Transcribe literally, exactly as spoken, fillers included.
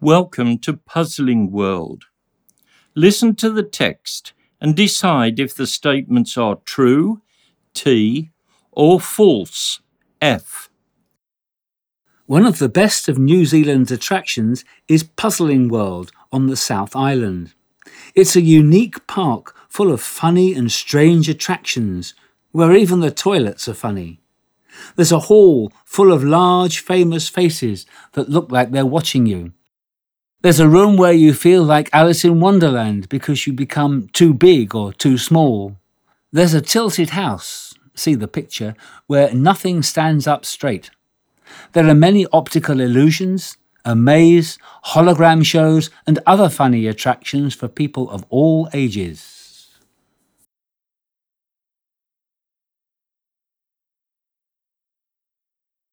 Welcome to Puzzling World. Listen to the text and decide if the statements are true, T, or false, F. One of the best of New Zealand's attractions is Puzzling World on the South Island. It's a unique park full of funny and strange attractions, where even the toilets are funny. There's a hall full of large famous faces that look like they're watching you. There's a room where you feel like Alice in Wonderland because you become too big or too small. There's a tilted house, see the picture, where nothing stands up straight. There are many optical illusions, a maze, hologram shows and other funny attractions for people of all ages.